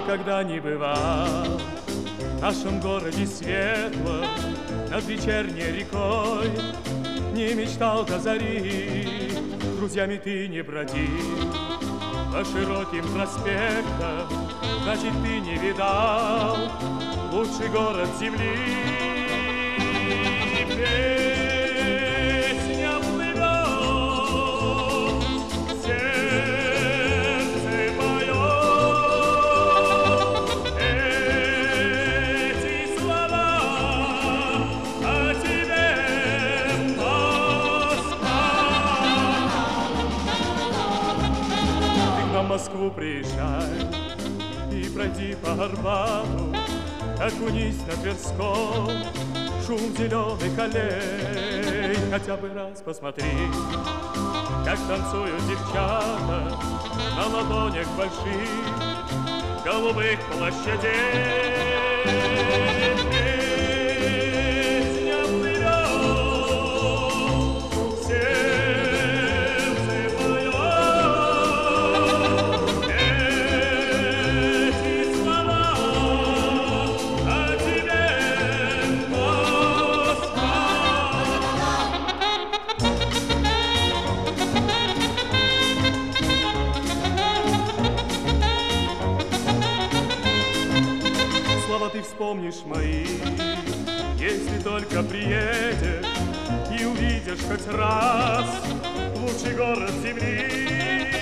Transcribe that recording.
никогда не бывал в нашем городе светлом над вечерней рекой, не мечтал до зари, друзьями ты не бродил по широким проспектам, значит, ты не видал лучший город земли. Песня плывет, сердце поет эти слова о тебе, Москва. Ты на Москву приезжай и пройди по Арбату, окунись на Тверском, шум зеленых аллей, хотя бы раз посмотри, как танцуют девчата на ладонях больших голубых площадей. Песня плывет, сердце поет эти слова о тебе, Москва. Слова ты вспомнишь мои, если только приедешь и увидишь хоть раз лучший город земли.